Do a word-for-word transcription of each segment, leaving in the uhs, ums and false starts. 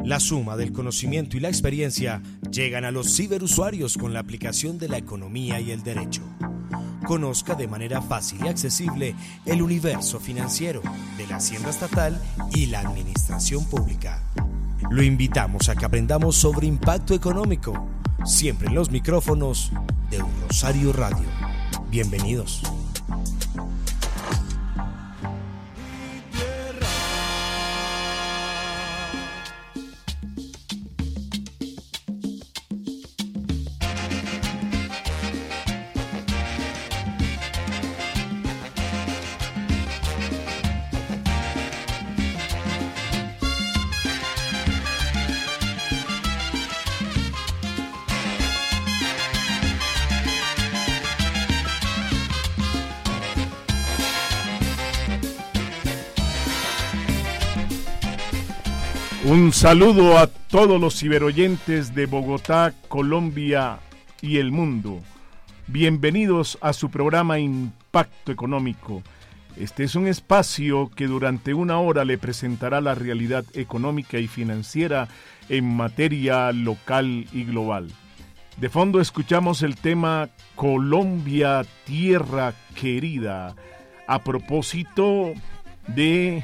La suma del conocimiento y la experiencia llegan a los ciberusuarios con la aplicación de la economía y el derecho. Conozca de manera fácil y accesible el universo financiero de la Hacienda Estatal y la Administración Pública. Lo invitamos a que aprendamos sobre impacto económico, siempre en los micrófonos de Un Rosario Radio. Bienvenidos. Un saludo a todos los ciberoyentes de Bogotá, Colombia y el mundo. Bienvenidos a su programa Impacto Económico. Este es un espacio que durante una hora le presentará la realidad económica y financiera en materia local y global. De fondo escuchamos el tema Colombia, tierra querida, a propósito de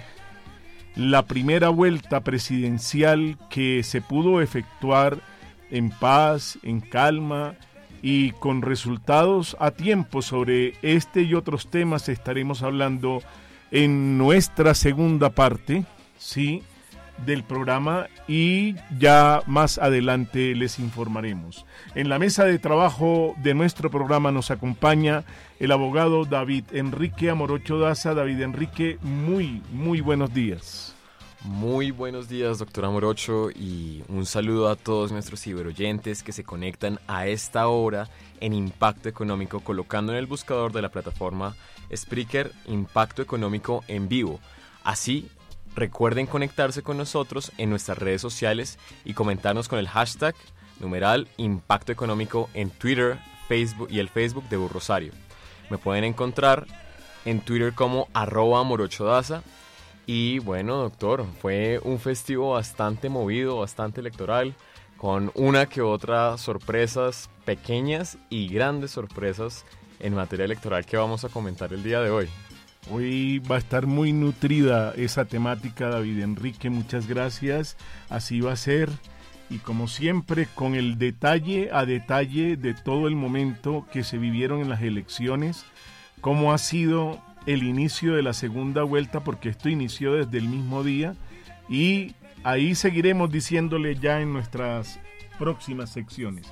la primera vuelta presidencial que se pudo efectuar en paz, en calma y con resultados a tiempo. Sobre este y otros temas estaremos hablando en nuestra segunda parte, sí, del programa, y ya más adelante les informaremos. En la mesa de trabajo de nuestro programa nos acompaña el abogado David Enrique Amorocho Daza. David Enrique, muy, muy buenos días. Muy buenos días, doctor Amorocho, y un saludo a todos nuestros ciberoyentes que se conectan a esta hora en Impacto Económico, colocando en el buscador de la plataforma Spreaker Impacto Económico en vivo. Así, recuerden conectarse con nosotros en nuestras redes sociales y comentarnos con el hashtag numeral Impacto Económico en Twitter, Facebook y el Facebook de Un Rosario. Me pueden encontrar en Twitter como arroba amorochodaza. Y bueno, doctor, fue un festivo bastante movido, bastante electoral, con una que otra sorpresas pequeñas y grandes sorpresas en materia electoral que vamos a comentar el día de hoy. Hoy va a estar muy nutrida esa temática, David Enrique, muchas gracias, así va a ser, y como siempre con el detalle a detalle de todo el momento que se vivieron en las elecciones, cómo ha sido el inicio de la segunda vuelta, porque esto inició desde el mismo día, y ahí seguiremos diciéndole ya en nuestras próximas secciones.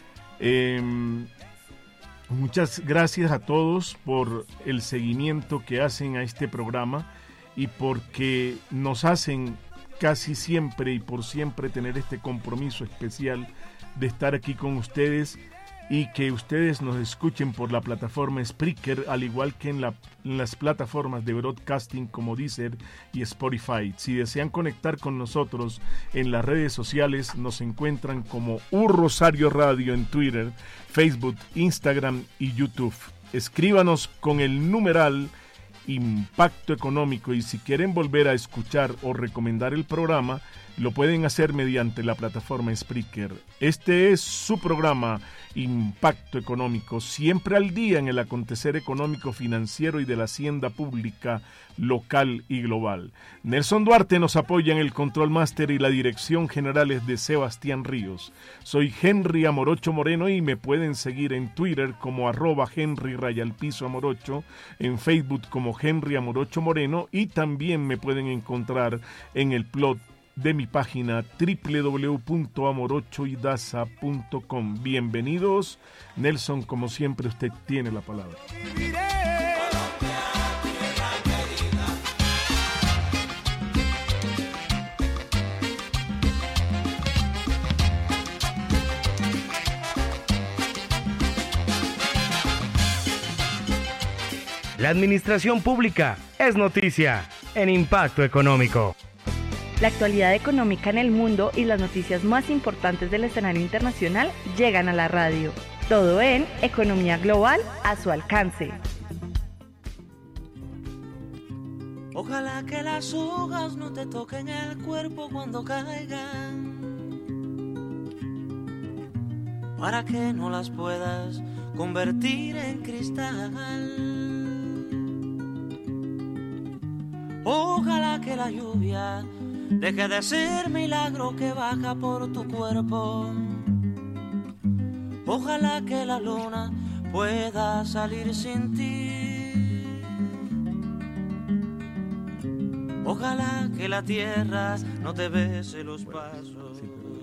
Eh, muchas gracias a todos por el seguimiento que hacen a este programa y porque nos hacen casi siempre y por siempre tener este compromiso especial de estar aquí con ustedes, y que ustedes nos escuchen por la plataforma Spreaker, al igual que en, la, en las plataformas de broadcasting como Deezer y Spotify. Si desean conectar con nosotros en las redes sociales, nos encuentran como Un Rosario Radio en Twitter, Facebook, Instagram y YouTube. Escríbanos con el numeral Impacto Económico, y si quieren volver a escuchar o recomendar el programa, lo pueden hacer mediante la plataforma Spreaker. Este es su programa Impacto Económico, siempre al día en el acontecer económico, financiero y de la hacienda pública local y global. Nelson Duarte nos apoya en el control máster y la dirección general es de Sebastián Ríos. Soy Henry Amorocho Moreno y me pueden seguir en Twitter como arroba Henry Rayalpizo Amorocho, en Facebook como Henry Amorocho Moreno, y también me pueden encontrar en el plot de mi página doble u doble u doble u punto amorocho y daza punto com. Bienvenidos. Nelson, como siempre, usted tiene la palabra. La administración pública es noticia en Impacto Económico. La actualidad económica en el mundo y las noticias más importantes del escenario internacional llegan a la radio. Todo en Economía Global a su alcance. Ojalá que las hojas no te toquen el cuerpo cuando caigan, para que no las puedas convertir en cristal. Ojalá que la lluvia deje de ser milagro que baja por tu cuerpo. Ojalá que la luna pueda salir sin ti. Ojalá que la tierra no te bese los pasos.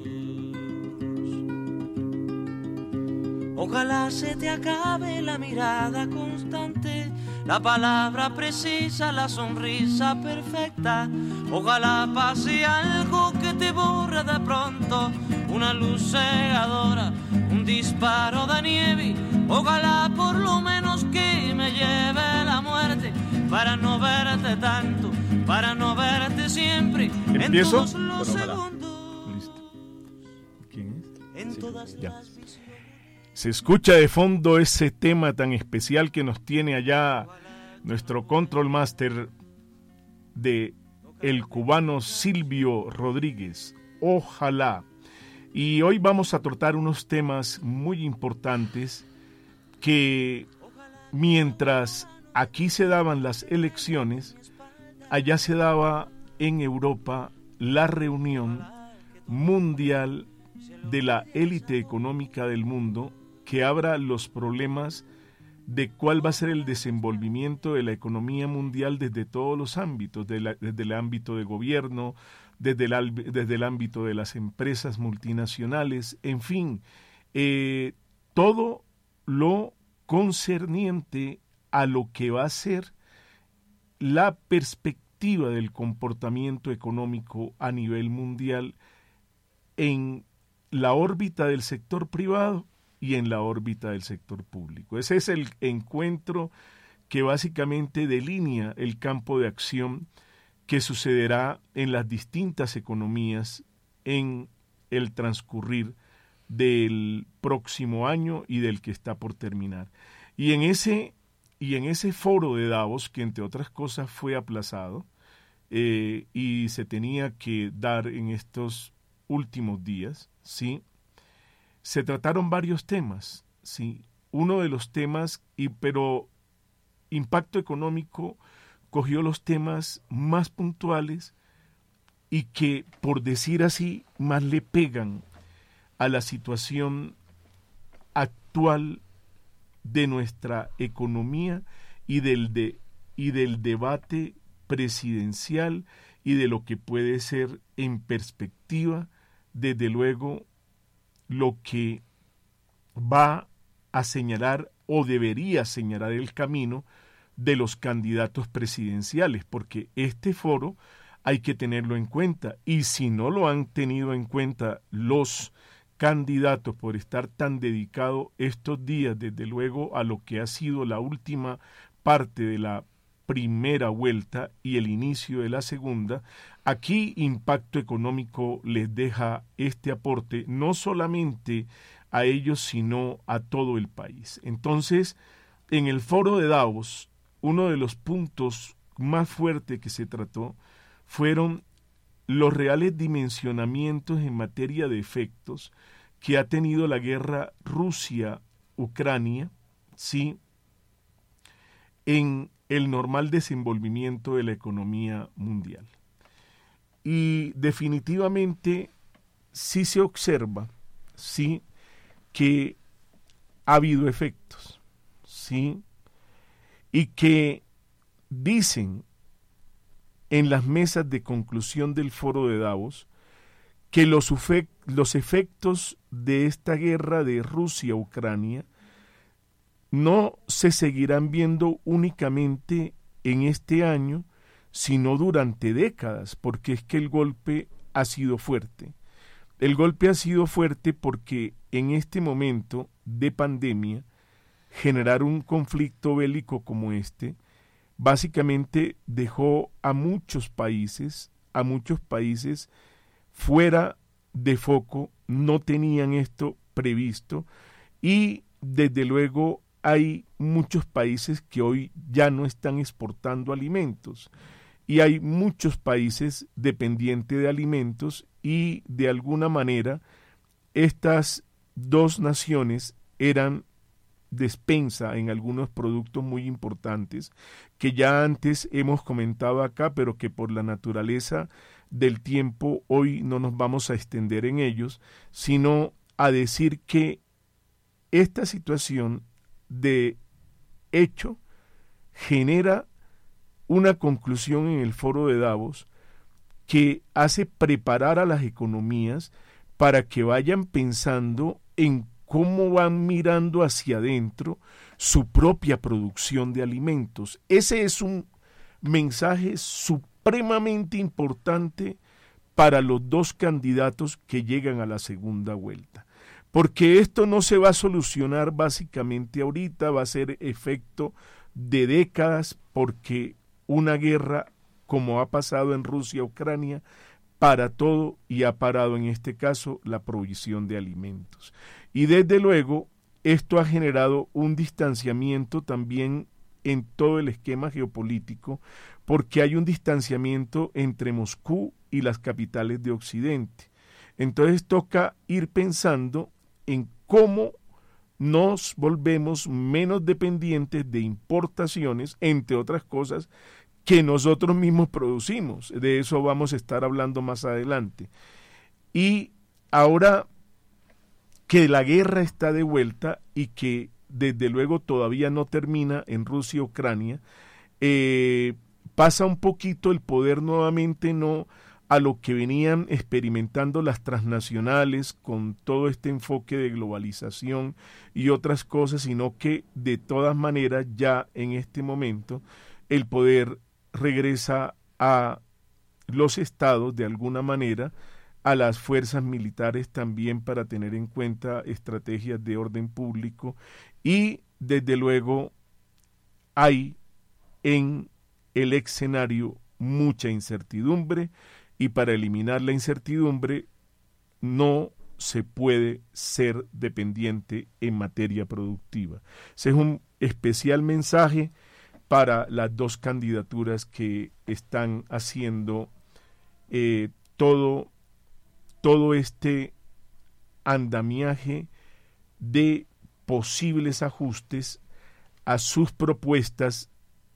Ojalá se te acabe la mirada constante, la palabra precisa, la sonrisa perfecta. Ojalá pase algo que te borre de pronto, una luz cegadora, un disparo de nieve. Ojalá por lo menos que me lleve la muerte, para no verte tanto, para no verte siempre. ¿Empiezo? En todos los Bueno, segundos. Listo. ¿Quién es? En Sí, todas ya. las visiones. Se escucha de fondo ese tema tan especial que nos tiene allá nuestro control master de el cubano Silvio Rodríguez. Ojalá. Y hoy vamos a tratar unos temas muy importantes que mientras aquí se daban las elecciones, allá se daba en Europa la reunión mundial de la élite económica del mundo que abra los problemas de cuál va a ser el desenvolvimiento de la economía mundial desde todos los ámbitos, de la, desde el ámbito de gobierno, desde el, desde el ámbito de las empresas multinacionales, en fin, eh, todo lo concerniente a lo que va a ser la perspectiva del comportamiento económico a nivel mundial en la órbita del sector privado y en la órbita del sector público. Ese es el encuentro que básicamente delinea el campo de acción que sucederá en las distintas economías en el transcurrir del próximo año y del que está por terminar. Y en ese, y en ese foro de Davos, que entre otras cosas fue aplazado eh, y se tenía que dar en estos últimos días, ¿sí?, se trataron varios temas, ¿sí? Uno de los temas, y, pero Impacto Económico cogió los temas más puntuales y que, por decir así, más le pegan a la situación actual de nuestra economía y del, de, y del debate presidencial y de lo que puede ser en perspectiva, desde luego, lo que va a señalar o debería señalar el camino de los candidatos presidenciales, porque este foro hay que tenerlo en cuenta, y si no lo han tenido en cuenta los candidatos por estar tan dedicados estos días, desde luego, a lo que ha sido la última parte de la primera vuelta y el inicio de la segunda, aquí Impacto Económico les deja este aporte no solamente a ellos, sino a todo el país. Entonces, en el foro de Davos, uno de los puntos más fuertes que se trató fueron los reales dimensionamientos en materia de efectos que ha tenido la guerra Rusia-Ucrania, ¿sí?, en el normal desenvolvimiento de la economía mundial. Y definitivamente sí se observa, sí, que ha habido efectos, sí, y que dicen en las mesas de conclusión del foro de Davos que los, ufec- los efectos de esta guerra de Rusia-Ucrania no se seguirán viendo únicamente en este año, sino durante décadas, porque es que el golpe ha sido fuerte. El golpe ha sido fuerte porque en este momento de pandemia, generar un conflicto bélico como este, básicamente dejó a muchos países, a muchos países fuera de foco, no tenían esto previsto, y desde luego hay muchos países que hoy ya no están exportando alimentos. y hay muchos países dependientes de alimentos y de alguna manera estas dos naciones eran despensa en algunos productos muy importantes que ya antes hemos comentado acá, pero que por la naturaleza del tiempo hoy no nos vamos a extender en ellos, sino a decir que esta situación de hecho genera una conclusión en el foro de Davos que hace preparar a las economías para que vayan pensando en cómo van mirando hacia adentro su propia producción de alimentos. Ese es un mensaje supremamente importante para los dos candidatos que llegan a la segunda vuelta. Porque esto no se va a solucionar básicamente ahorita, va a ser efecto de décadas, porque una guerra, como ha pasado en Rusia-Ucrania, para todo y ha parado en este caso la provisión de alimentos. Y desde luego esto ha generado un distanciamiento también en todo el esquema geopolítico, porque hay un distanciamiento entre Moscú y las capitales de Occidente. Entonces toca ir pensando en cómo nos volvemos menos dependientes de importaciones, entre otras cosas, que nosotros mismos producimos. De eso vamos a estar hablando más adelante. Y ahora que la guerra está de vuelta y que desde luego todavía no termina en Rusia y Ucrania, eh, pasa un poquito el poder nuevamente no a lo que venían experimentando las transnacionales con todo este enfoque de globalización y otras cosas, sino que de todas maneras ya en este momento el poder regresa a los estados de alguna manera, a las fuerzas militares también para tener en cuenta estrategias de orden público, y desde luego hay en el escenario mucha incertidumbre, y para eliminar la incertidumbre no se puede ser dependiente en materia productiva. Ese es un especial mensaje para las dos candidaturas que están haciendo eh, todo, todo este andamiaje de posibles ajustes a sus propuestas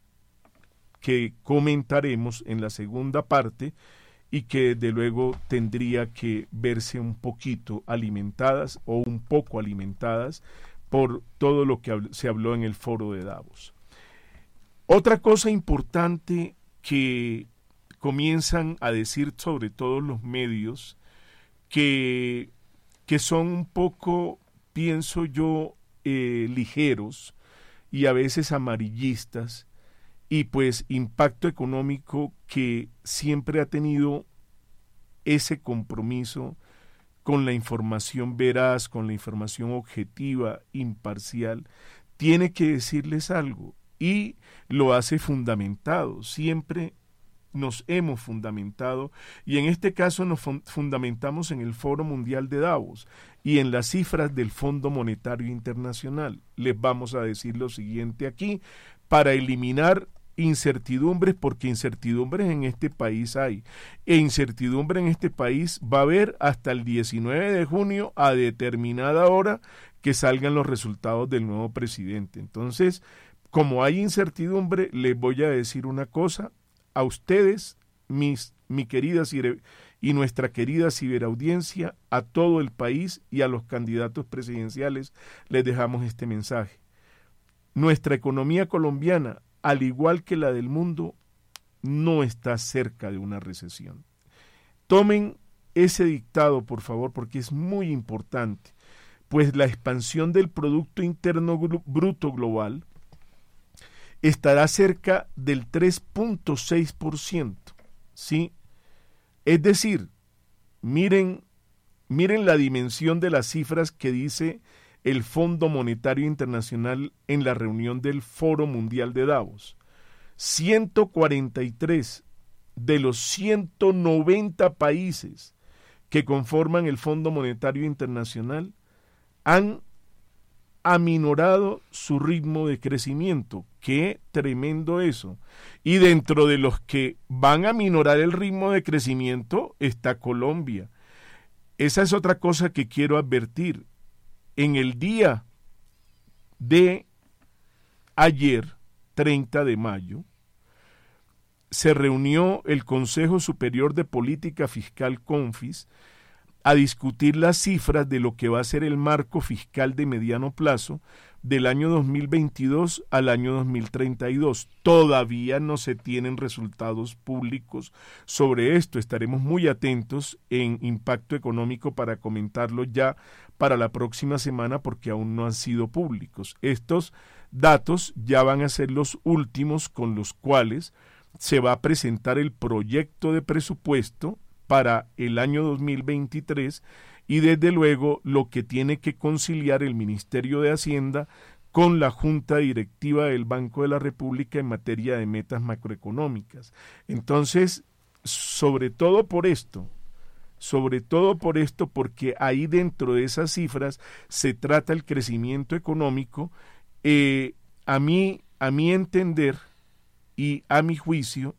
que comentaremos en la segunda parte, y que de luego tendría que verse un poquito alimentadas o un poco alimentadas por todo lo que se habló en el foro de Davos. Otra cosa importante que comienzan a decir sobre todo los medios, que, que son un poco, pienso yo, eh, ligeros y a veces amarillistas, y pues impacto económico que siempre ha tenido ese compromiso con la información veraz, con la información objetiva, imparcial, tiene que decirles algo, y lo hace fundamentado. Siempre nos hemos fundamentado, y en este caso nos fundamentamos en el Foro Mundial de Davos y en las cifras del Fondo Monetario Internacional. Les vamos a decir lo siguiente aquí, para eliminar incertidumbres, porque incertidumbres en este país hay, e incertidumbre en este país va a haber hasta el diecinueve de junio a determinada hora que salgan los resultados del nuevo presidente. Entonces, como hay incertidumbre, les voy a decir una cosa a ustedes, mis, mi querida ciber, y nuestra querida ciberaudiencia, a todo el país y a los candidatos presidenciales, les dejamos este mensaje. Nuestra economía colombiana, al igual que la del mundo, no está cerca de una recesión. Tomen ese dictado, por favor, porque es muy importante, pues la expansión del Producto Interno Bruto Global estará cerca del tres punto seis por ciento, ¿sí? Es decir, miren, miren la dimensión de las cifras que dice el Fondo Monetario Internacional en la reunión del Foro Mundial de Davos. ciento cuarenta y tres de los ciento noventa países que conforman el Fondo Monetario Internacional han aminorado su ritmo de crecimiento. ¡Qué tremendo eso! Y dentro de los que van a aminorar el ritmo de crecimiento está Colombia. Esa es otra cosa que quiero advertir. En el día de ayer, treinta de mayo, se reunió el Consejo Superior de Política Fiscal CONFIS a discutir las cifras de lo que va a ser el marco fiscal de mediano plazo del año dos mil veintidós al año dos mil treinta y dos. Todavía no se tienen resultados públicos sobre esto. Estaremos muy atentos en Impacto Económico para comentarlo ya para la próxima semana porque aún no han sido públicos. Estos datos ya van a ser los últimos con los cuales se va a presentar el proyecto de presupuesto para el año dos mil veintitrés y desde luego lo que tiene que conciliar el Ministerio de Hacienda con la Junta Directiva del Banco de la República en materia de metas macroeconómicas. Entonces, sobre todo por esto, sobre todo por esto, porque ahí dentro de esas cifras se trata el crecimiento económico, eh, a mí, a mi entender y a mi juicio,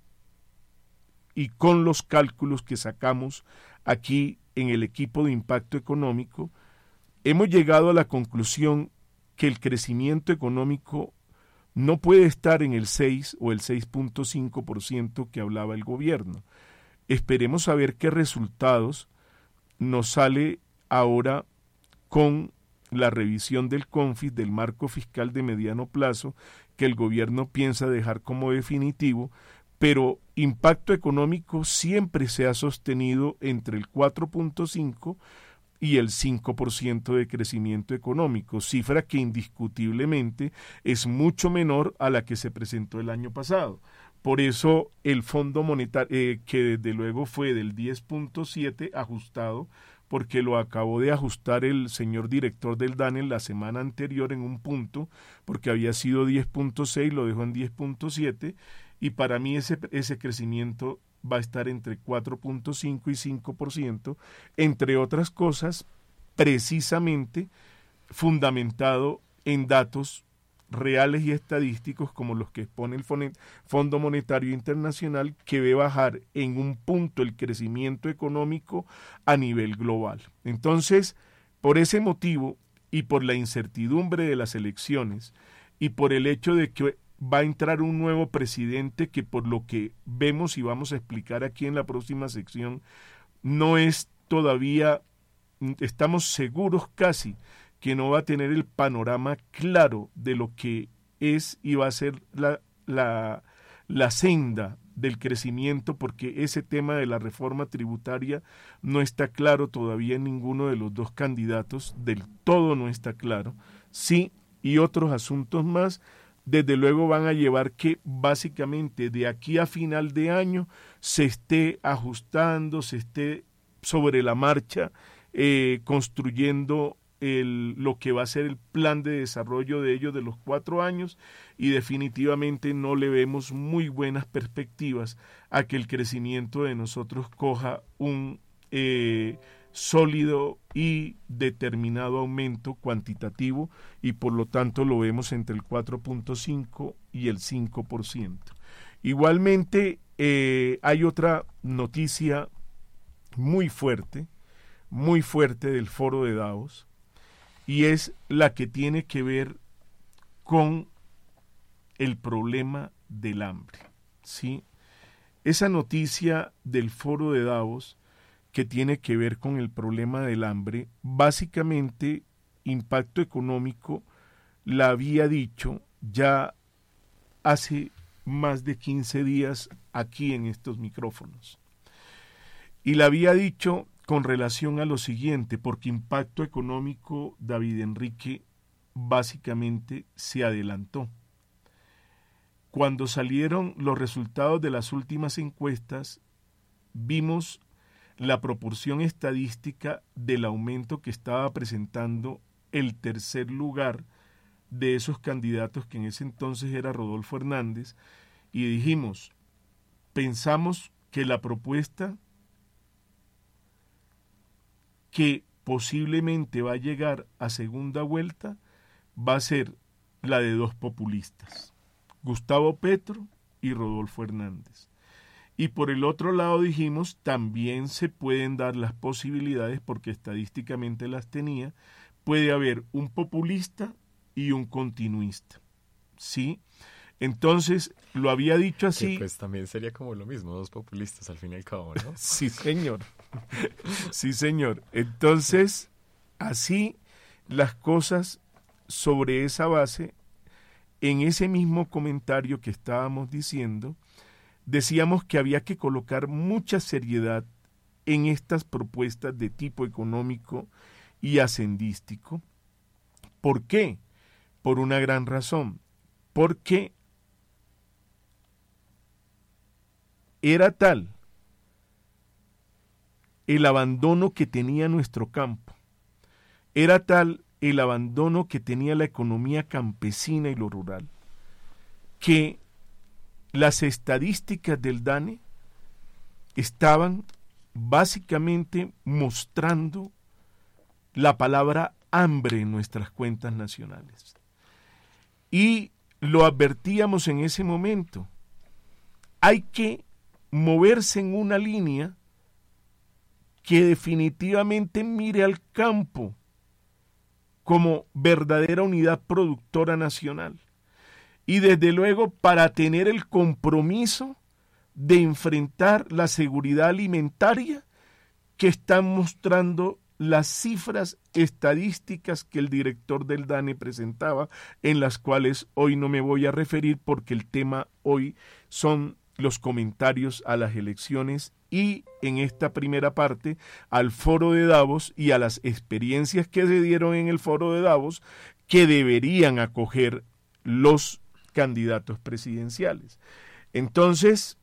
y con los cálculos que sacamos aquí en el equipo de Impacto Económico, hemos llegado a la conclusión que el crecimiento económico no puede estar en el seis o el seis punto cinco por ciento que hablaba el gobierno. Esperemos a ver qué resultados nos sale ahora con la revisión del CONFIS, del marco fiscal de mediano plazo, que el gobierno piensa dejar como definitivo, pero Impacto Económico siempre se ha sostenido entre el cuatro punto cinco y el cinco por ciento de crecimiento económico, cifra que indiscutiblemente es mucho menor a la que se presentó el año pasado. Por eso el Fondo Monetario, eh, que desde luego fue del diez punto siete ajustado, porque lo acabó de ajustar el señor director del D A N E la semana anterior en un punto, porque había sido diez punto seis, lo dejó en diez punto siete, y para mí ese, ese crecimiento va a estar entre cuatro punto cinco y cinco por ciento, entre otras cosas, precisamente fundamentado en datos reales y estadísticos como los que expone el Fondo Monetario Internacional, que ve bajar en un punto el crecimiento económico a nivel global. Entonces, por ese motivo y por la incertidumbre de las elecciones y por el hecho de que va a entrar un nuevo presidente que, por lo que vemos y vamos a explicar aquí en la próxima sección, no es todavía, estamos seguros casi que no va a tener el panorama claro de lo que es y va a ser la, la, la senda del crecimiento, porque ese tema de la reforma tributaria no está claro todavía en ninguno de los dos candidatos, del todo no está claro. Sí, y otros asuntos más, desde luego van a llevar que básicamente de aquí a final de año se esté ajustando, se esté sobre la marcha eh, construyendo el, lo que va a ser el plan de desarrollo de ellos de los cuatro años, y definitivamente no le vemos muy buenas perspectivas a que el crecimiento de nosotros coja un eh, sólido y determinado aumento cuantitativo, y por lo tanto lo vemos entre el cuatro punto cinco y el cinco por ciento. Igualmente eh, hay otra noticia muy fuerte, muy fuerte del foro de Davos, y es la que tiene que ver con el problema del hambre, ¿sí? Esa noticia del foro de Davos que tiene que ver con el problema del hambre, básicamente Impacto Económico la había dicho ya hace más de quince días aquí en estos micrófonos. Y la había dicho con relación a lo siguiente, porque Impacto Económico, David Enrique, básicamente se adelantó. Cuando salieron los resultados de las últimas encuestas, vimos la proporción estadística del aumento que estaba presentando el tercer lugar de esos candidatos, que en ese entonces era Rodolfo Hernández, y dijimos, pensamos que la propuesta que posiblemente va a llegar a segunda vuelta va a ser la de dos populistas, Gustavo Petro y Rodolfo Hernández. Y por el otro lado dijimos, también se pueden dar las posibilidades, porque estadísticamente las tenía, puede haber un populista y un continuista, ¿sí? Entonces, lo había dicho así. Que pues también sería como lo mismo, dos populistas al fin y al cabo, ¿no? Sí, señor. Sí, señor. Entonces, así las cosas sobre esa base, en ese mismo comentario que estábamos diciendo, decíamos que había que colocar mucha seriedad en estas propuestas de tipo económico y hacendístico. ¿Por qué? Por una gran razón. Porque era tal el abandono que tenía nuestro campo, era tal el abandono que tenía la economía campesina y lo rural, que las estadísticas del DANE estaban básicamente mostrando la palabra hambre en nuestras cuentas nacionales. Y lo advertíamos en ese momento. Hay que moverse en una línea que definitivamente mire al campo como verdadera unidad productora nacional. Y desde luego para tener el compromiso de enfrentar la seguridad alimentaria que están mostrando las cifras estadísticas que el director del DANE presentaba, en las cuales hoy no me voy a referir porque el tema hoy son los comentarios a las elecciones y en esta primera parte al foro de Davos y a las experiencias que se dieron en el foro de Davos que deberían acoger los candidatos presidenciales. Entonces,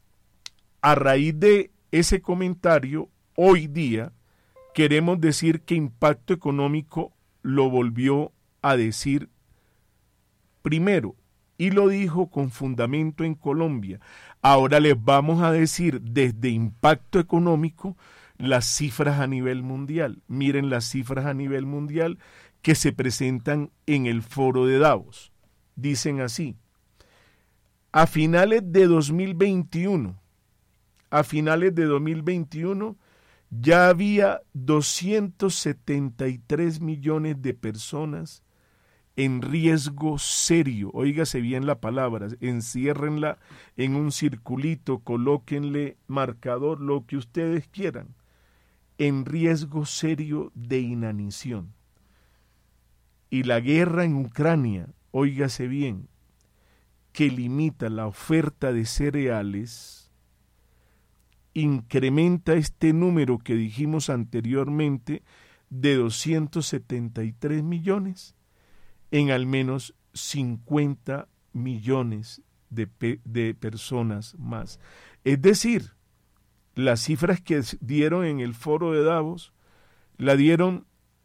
a raíz de ese comentario, hoy día queremos decir que Impacto Económico lo volvió a decir primero, y lo dijo con fundamento en Colombia. Ahora les vamos a decir desde Impacto Económico las cifras a nivel mundial. Miren las cifras a nivel mundial que se presentan en el foro de Davos. Dicen así: a finales de dos mil veintiuno, a finales de dos mil veintiuno ya había doscientos setenta y tres millones de personas en riesgo serio. Óigase bien la palabra, enciérrenla en un circulito, colóquenle marcador, lo que ustedes quieran, en riesgo serio de inanición. Y la guerra en Ucrania, óigase bien, que limita la oferta de cereales, incrementa este número que dijimos anteriormente de doscientos setenta y tres millones en al menos cincuenta millones de, pe- de personas más. Es decir, las cifras que dieron en el foro de Davos la dieron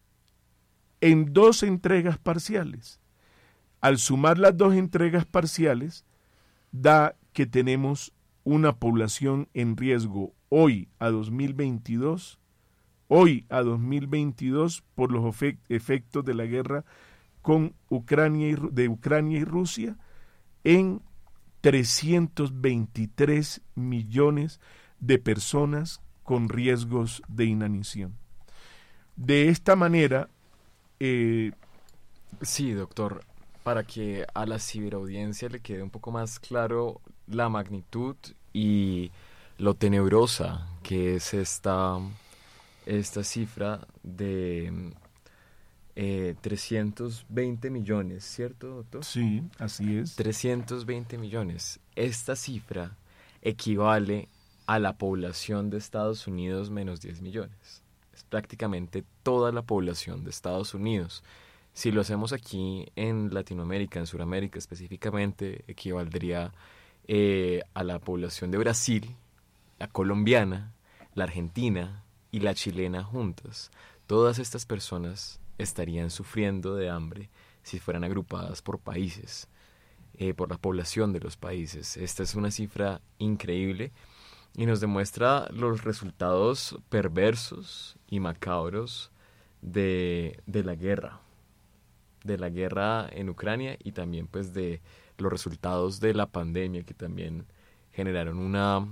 en dos entregas parciales. Al sumar las dos entregas parciales, da que tenemos una población en riesgo hoy a dos mil veintidós, hoy a dos mil veintidós por los efect- efectos de la guerra con Ucrania y, de Ucrania y Rusia en trescientos veintitrés millones de personas con riesgos de inanición. De esta manera, eh, sí, doctor, para que a la ciberaudiencia le quede un poco más claro la magnitud y lo tenebrosa que es esta, esta cifra de eh, trescientos veinte millones, ¿cierto, doctor? Sí, así es. trescientos veinte millones. Esta cifra equivale a la población de Estados Unidos menos diez millones. Es prácticamente toda la población de Estados Unidos. Si lo hacemos aquí en Latinoamérica, en Sudamérica específicamente, equivaldría eh, a la población de Brasil, la colombiana, la argentina y la chilena juntas. Todas estas personas estarían sufriendo de hambre si fueran agrupadas por países, eh, por la población de los países. Esta es una cifra increíble y nos demuestra los resultados perversos y macabros de, de la guerra. de la guerra en Ucrania y también pues de los resultados de la pandemia que también generaron una,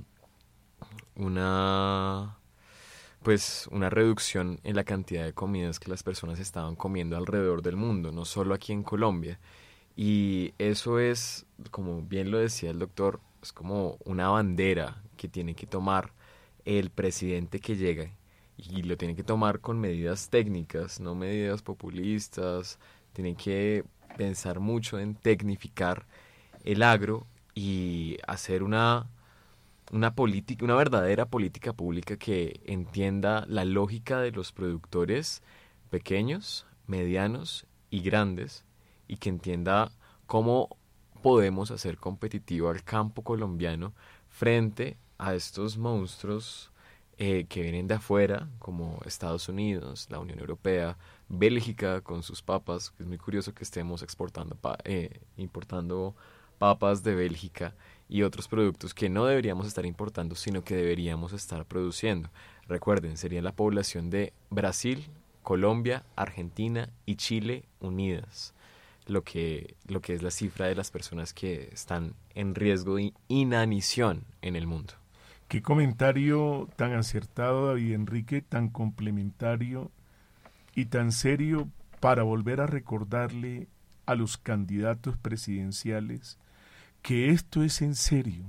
una, pues una reducción en la cantidad de comidas que las personas estaban comiendo alrededor del mundo, no solo aquí en Colombia. Y eso es, como bien lo decía el doctor, es como una bandera que tiene que tomar el presidente que llega y lo tiene que tomar con medidas técnicas, no medidas populistas. Tiene que pensar mucho en tecnificar el agro y hacer una, una política, una verdadera política pública que entienda la lógica de los productores pequeños, medianos y grandes, y que entienda cómo podemos hacer competitivo al campo colombiano frente a estos monstruos eh, que vienen de afuera, como Estados Unidos, la Unión Europea, Bélgica con sus papas, que es muy curioso que estemos exportando, pa- eh, importando papas de Bélgica y otros productos que no deberíamos estar importando, sino que deberíamos estar produciendo. Recuerden, sería la población de Brasil, Colombia, Argentina y Chile unidas, lo que, lo que es la cifra de las personas que están en riesgo de inanición en el mundo. Qué comentario tan acertado, David Enrique, tan complementario y tan serio para volver a recordarle a los candidatos presidenciales que esto es en serio,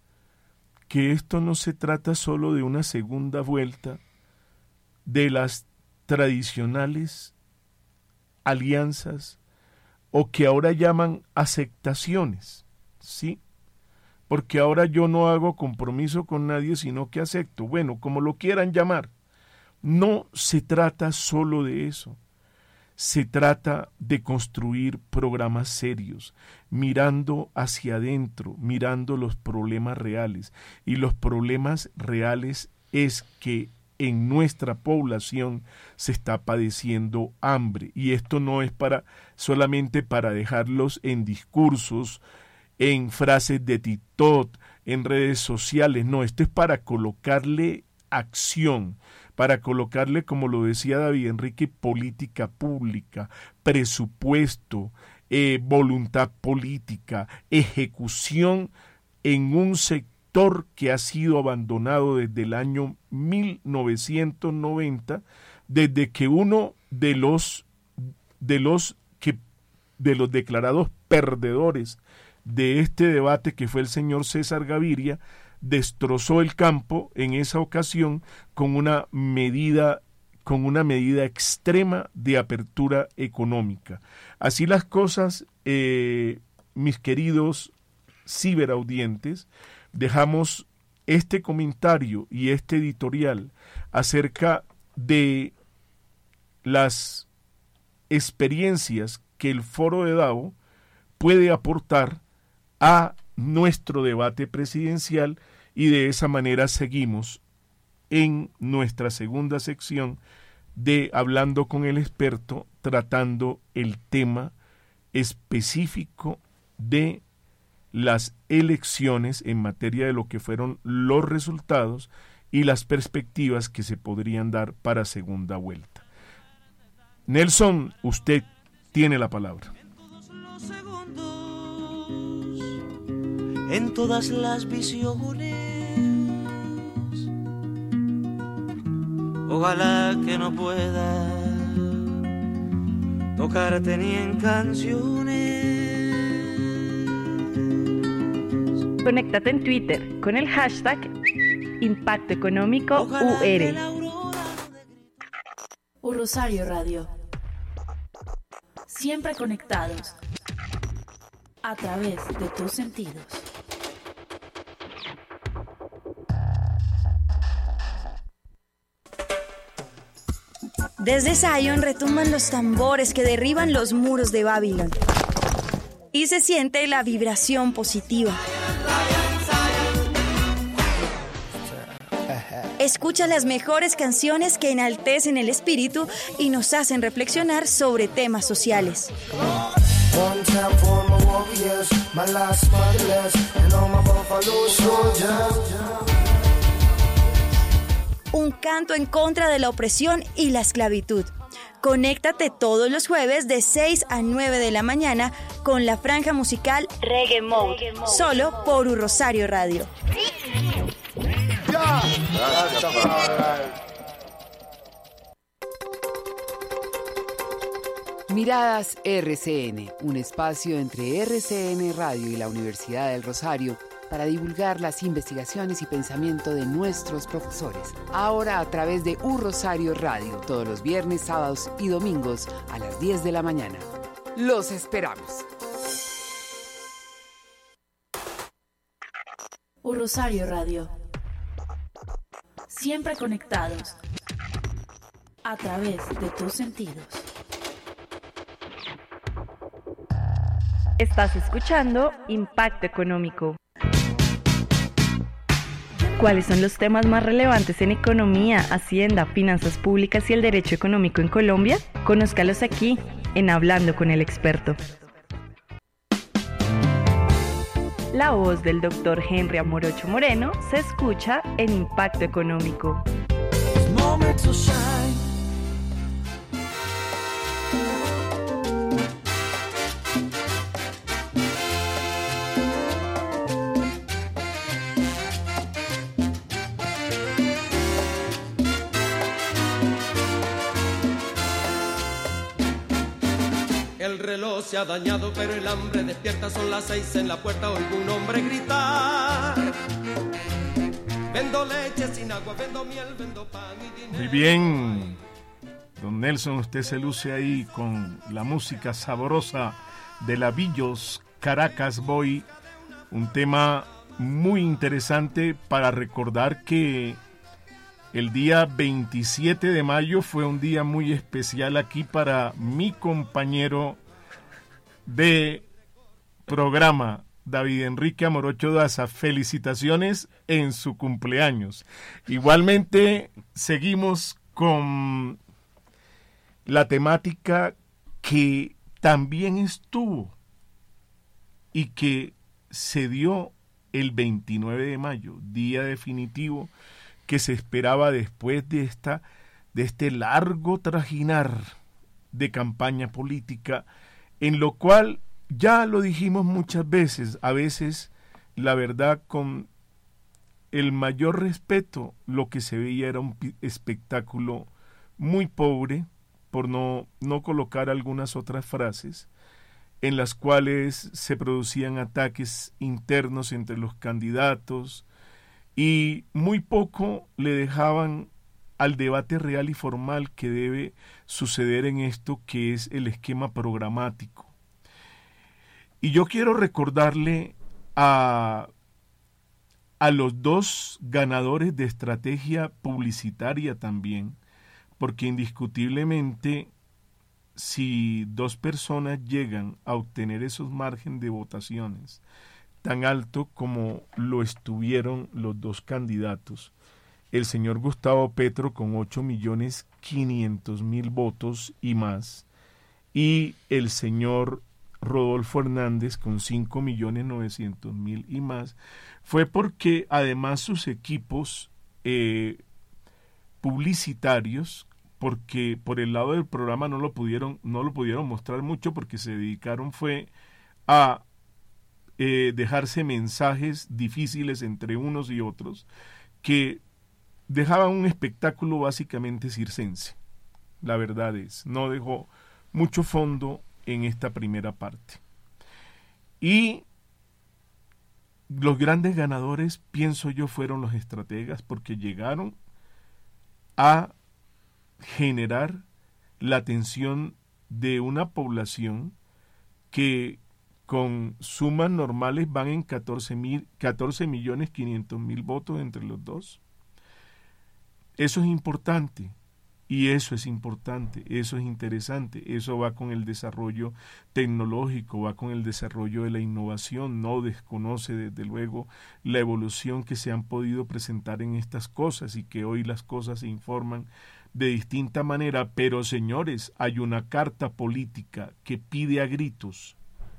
que esto no se trata solo de una segunda vuelta de las tradicionales alianzas o que ahora llaman aceptaciones, ¿sí? Porque ahora yo no hago compromiso con nadie, sino que acepto, bueno, como lo quieran llamar. No se trata solo de eso, se trata de construir programas serios, mirando hacia adentro, mirando los problemas reales. Y los problemas reales es que en nuestra población se está padeciendo hambre. Y esto no es para solamente para dejarlos en discursos, en frases de TikTok, en redes sociales. No, esto es para colocarle acción, para colocarle, como lo decía David Enrique, política pública, presupuesto, eh, voluntad política, ejecución en un sector que ha sido abandonado desde el año mil novecientos noventa, desde que uno de los de los que de los declarados perdedores de este debate, que fue el señor César Gaviria, destrozó el campo en esa ocasión con una medida con una medida extrema de apertura económica. Así las cosas, eh, mis queridos ciberaudientes, dejamos este comentario y este editorial acerca de las experiencias que el Foro de Davos puede aportar a nuestro debate presidencial, y de esa manera seguimos en nuestra segunda sección de Hablando con el Experto, tratando el tema específico de las elecciones en materia de lo que fueron los resultados y las perspectivas que se podrían dar para segunda vuelta. Nelson, usted tiene la palabra. En todas las visiones, ojalá que no pueda tocarte ni en canciones. Conéctate en Twitter con el hashtag Impacto Económico U R. U Rosario Radio. Siempre conectados a través de tus sentidos. Desde Zion retumban los tambores que derriban los muros de Babilón y se siente la vibración positiva. Escucha las mejores canciones que enaltecen el espíritu y nos hacen reflexionar sobre temas sociales. Un canto en contra de la opresión y la esclavitud. Conéctate todos los jueves de seis a nueve de la mañana con la franja musical Reggae Mode, solo por U Rosario Radio. Miradas R C N, un espacio entre R C N Radio y la Universidad del Rosario para divulgar las investigaciones y pensamiento de nuestros profesores. Ahora a través de U Rosario Radio, todos los viernes, sábados y domingos a las diez de la mañana. ¡Los esperamos! U Rosario Radio. Siempre conectados a través de tus sentidos. Estás escuchando Impacto Económico. ¿Cuáles son los temas más relevantes en economía, hacienda, finanzas públicas y el derecho económico en Colombia? Conózcalos aquí, en Hablando con el Experto. La voz del doctor Henry Amorocho Moreno se escucha en Impacto Económico. El reloj se ha dañado, pero el hambre despierta. Son las seis en la puerta, oigo un hombre gritar. Vendo leche sin agua, vendo miel, vendo pan y dinero. Muy bien, don Nelson, usted se luce ahí con la música sabrosa de la Villos Caracas Boy. Un tema muy interesante para recordar que el día veintisiete de mayo fue un día muy especial aquí para mi compañero de programa, David Enrique Amorocho Daza. Felicitaciones en su cumpleaños. Igualmente, seguimos con la temática que también estuvo y que se dio el veintinueve de mayo, día definitivo que se esperaba después de esta de este largo trajinar de campaña política, en lo cual ya lo dijimos muchas veces, a veces la verdad con el mayor respeto, lo que se veía era un espectáculo muy pobre, por no, no colocar algunas otras frases, en las cuales se producían ataques internos entre los candidatos, y muy poco le dejaban al debate real y formal que debe suceder en esto, que es el esquema programático. Y yo quiero recordarle a, a los dos ganadores de estrategia publicitaria también, porque indiscutiblemente si dos personas llegan a obtener esos márgenes de votaciones tan alto como lo estuvieron los dos candidatos, el señor Gustavo Petro con ocho millones quinientos mil votos y más, y el señor Rodolfo Hernández con cinco millones novecientos mil y más, fue porque además sus equipos eh, publicitarios, porque por el lado del programa no lo pudieron, no lo pudieron mostrar mucho, porque se dedicaron fue a Eh, dejarse mensajes difíciles entre unos y otros que dejaban un espectáculo básicamente circense. La verdad es, no dejó mucho fondo en esta primera parte. Y los grandes ganadores, pienso yo, fueron los estrategas, porque llegaron a generar la atención de una población que con sumas normales van en catorce millones quinientos mil votos entre los dos. Eso es importante, y eso es importante, eso es interesante, eso va con el desarrollo tecnológico, va con el desarrollo de la innovación, no desconoce desde luego la evolución que se han podido presentar en estas cosas y que hoy las cosas se informan de distinta manera, pero señores, hay una carta política que pide a gritos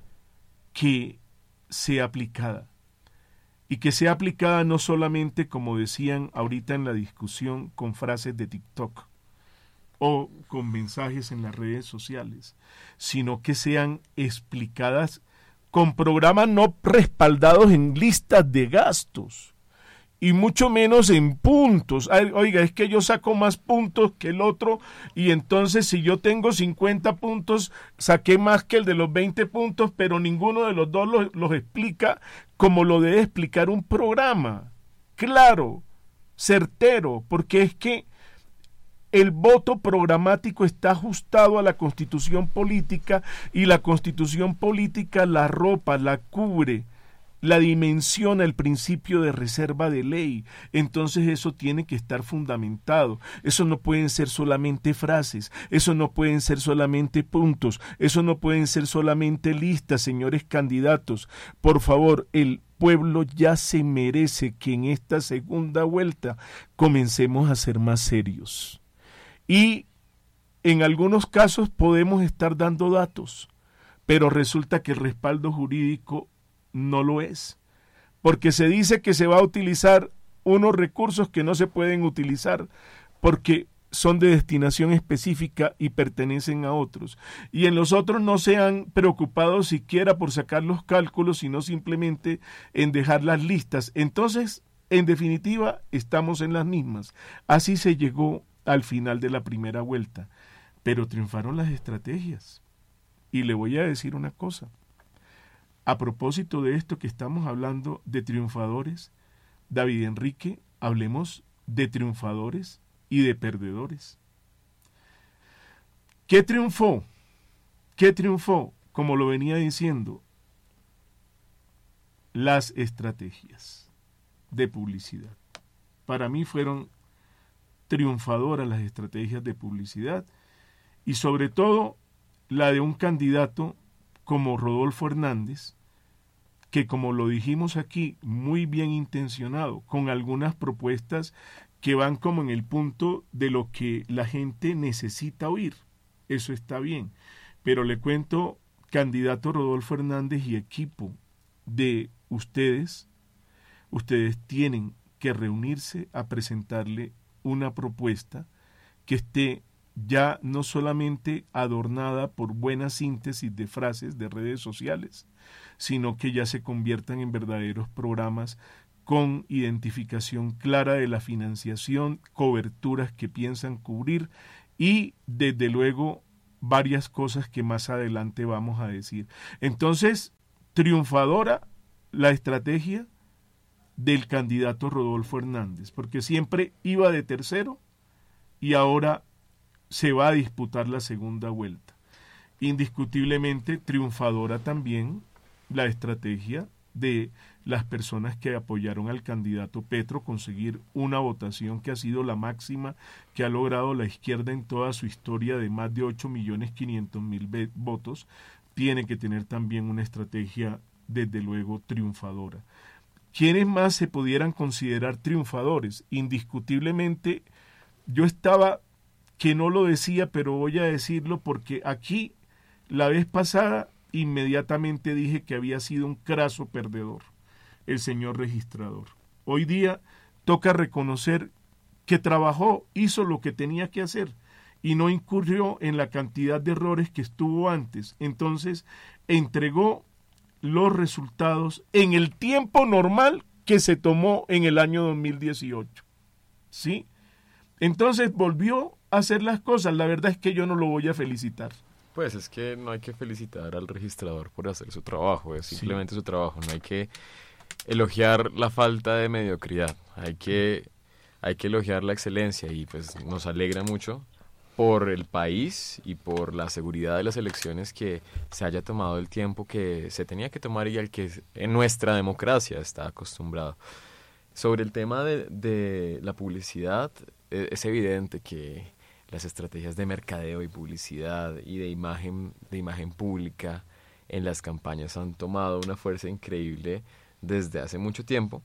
que sea aplicada, y que sea aplicada no solamente, como decían ahorita en la discusión, con frases de TikTok, o con mensajes en las redes sociales, sino que sean explicadas con programas no respaldados en listas de gastos y mucho menos en puntos. Ay, oiga, es que yo saco más puntos que el otro y entonces si yo tengo cincuenta puntos, saqué más que el de los veinte puntos, pero ninguno de los dos los, los explica como lo debe explicar un programa. Claro, certero, porque es que el voto programático está ajustado a la Constitución política y la Constitución política la ropa, la cubre, la dimensiona el principio de reserva de ley. Entonces eso tiene que estar fundamentado. Eso no pueden ser solamente frases, eso no pueden ser solamente puntos, eso no pueden ser solamente listas, señores candidatos. Por favor, el pueblo ya se merece que en esta segunda vuelta comencemos a ser más serios. Y en algunos casos podemos estar dando datos, pero resulta que el respaldo jurídico no lo es, porque se dice que se va a utilizar unos recursos que no se pueden utilizar porque son de destinación específica y pertenecen a otros, y en los otros no se han preocupado siquiera por sacar los cálculos, sino simplemente en dejar las listas. Entonces, en definitiva, estamos en las mismas. Así se llegó al final de la primera vuelta, pero triunfaron las estrategias. Y le voy a decir una cosa. A propósito de esto que estamos hablando de triunfadores, David Enrique, hablemos de triunfadores y de perdedores. ¿Qué triunfó? ¿Qué triunfó? Como lo venía diciendo, las estrategias de publicidad. Para mí fueron triunfadoras las estrategias de publicidad y sobre todo la de un candidato como Rodolfo Hernández, que como lo dijimos aquí, muy bien intencionado, con algunas propuestas que van como en el punto de lo que la gente necesita oír. Eso está bien, pero le cuento, candidato Rodolfo Hernández y equipo de ustedes, ustedes tienen que reunirse a presentarle una propuesta que esté ya no solamente adornada por buena síntesis de frases de redes sociales, sino que ya se conviertan en verdaderos programas con identificación clara de la financiación, coberturas que piensan cubrir y, desde luego, varias cosas que más adelante vamos a decir. Entonces, triunfadora la estrategia del candidato Rodolfo Hernández, porque siempre iba de tercero y ahora se va a disputar la segunda vuelta. Indiscutiblemente triunfadora también la estrategia de las personas que apoyaron al candidato Petro, conseguir una votación que ha sido la máxima que ha logrado la izquierda en toda su historia de más de ocho millones quinientos mil votos, tiene que tener también una estrategia desde luego triunfadora. ¿Quiénes más se pudieran considerar triunfadores? Indiscutiblemente, yo estaba que no lo decía, pero voy a decirlo porque aquí la vez pasada inmediatamente dije que había sido un craso perdedor el señor registrador. Hoy día toca reconocer que trabajó, hizo lo que tenía que hacer y no incurrió en la cantidad de errores que estuvo antes. Entonces entregó los resultados en el tiempo normal que se tomó en el año dos mil dieciocho. ¿Sí? Entonces volvió a hacer las cosas. La verdad es que yo no lo voy a felicitar. Pues es que no hay que felicitar al registrador por hacer su trabajo, es simplemente sí. su trabajo. No hay que elogiar la falta de mediocridad, hay que, hay que elogiar la excelencia y pues nos alegra mucho por el país y por la seguridad de las elecciones que se haya tomado el tiempo que se tenía que tomar y al que en nuestra democracia está acostumbrado. Sobre el tema de, de la publicidad, es evidente que las estrategias de mercadeo y publicidad y de imagen, de imagen pública en las campañas han tomado una fuerza increíble desde hace mucho tiempo